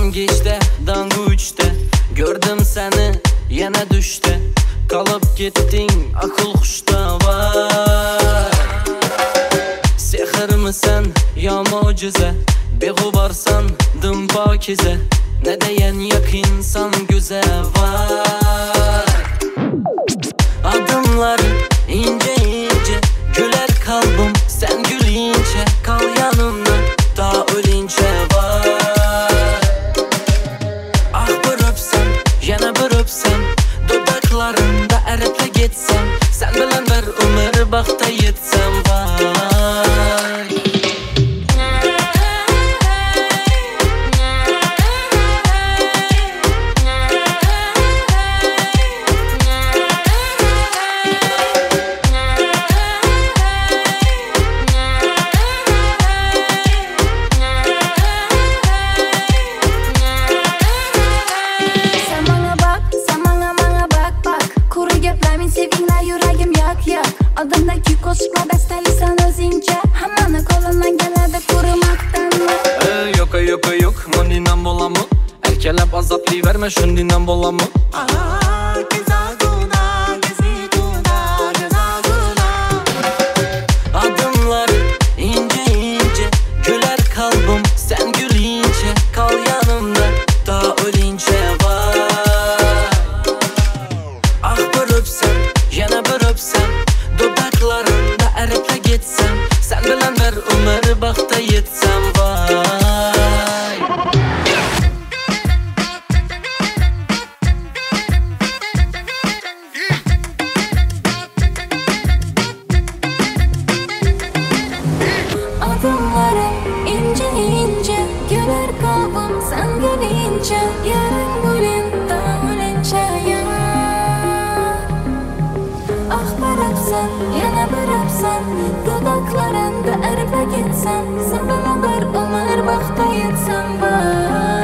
Uyandım geçte, dangu üçte. Gördüm seni yine düşte. Kalıp gittin akıl kuşta var. Sehir misin ya mucize? Beğubarsan dım pakize. Ne deyen yak insan göze var. Adımlar ince ince, güler kalbim sen gülünce. Kal yanımda ta ölünce var. Ah bir öpsem, yana bir öpsem, dudaklarında ereple gitsem. Sen bilen bir ömür bakta yetsem var. Adımdaki koşukla bestelisan özünce. Hamanı kolundan geledi kurumaktan mı? Yok Mundinden bolamı. Erkelep azaplı verme şundinden bolamı. Adımlar ince ince, güler kalbim sen gülünce. Kal yanımda ta ölünce var. Ah bir öpsem, yana bir öpsem, dudaklarında ereple gitsem. Sen bilen bir ömür bakta yetsem var. Adımların ince ince, güler kalbim sen gülünce. Yarın gülün da ölünce ya. Ah bir öpsen, yana bir öpsen, dudaklarında erbe gitsen. Sen bana bir ömür bakta yetsem var.